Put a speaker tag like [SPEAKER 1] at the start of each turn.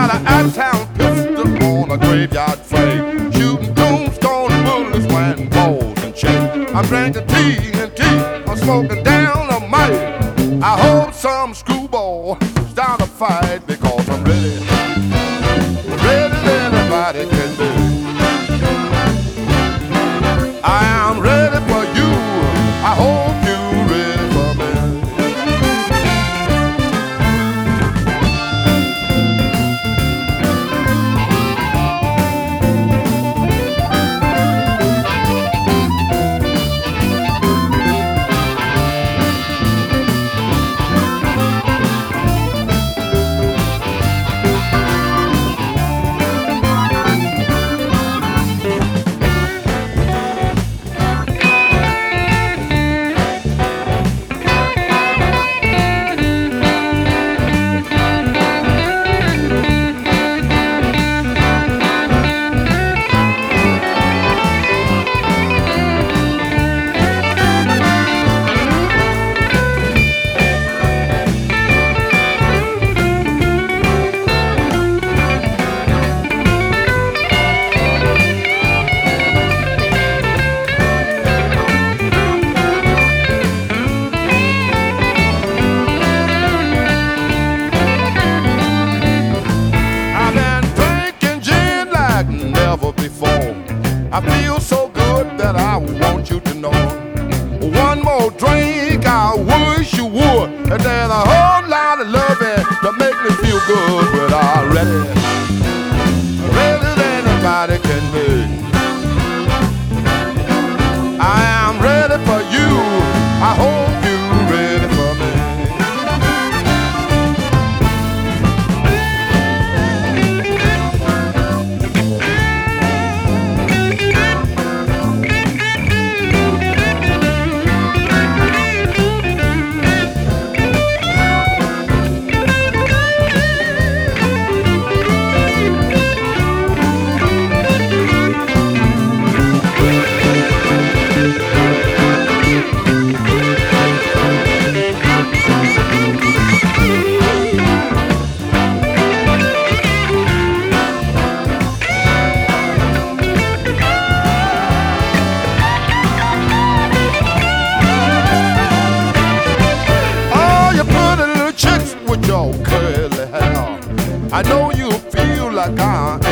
[SPEAKER 1] got an out-town pistol on a graveyard frame, shooting tombstone bullets, wearing balls and chains. I'm drinking TNT, I'm smoking down a mic. I hope some screwball start a fight because I'm ready, ready as anybody can be. I am ready for you, I hope you're ready for me. I feel so good that I want you to know. One more drink, I wish you would. And then a whole lot of loving to make me feel good. But I'm ready, ready as anybody can be. I am ready for you, I hope you're ready for me. With your curly hair, I know you feel like I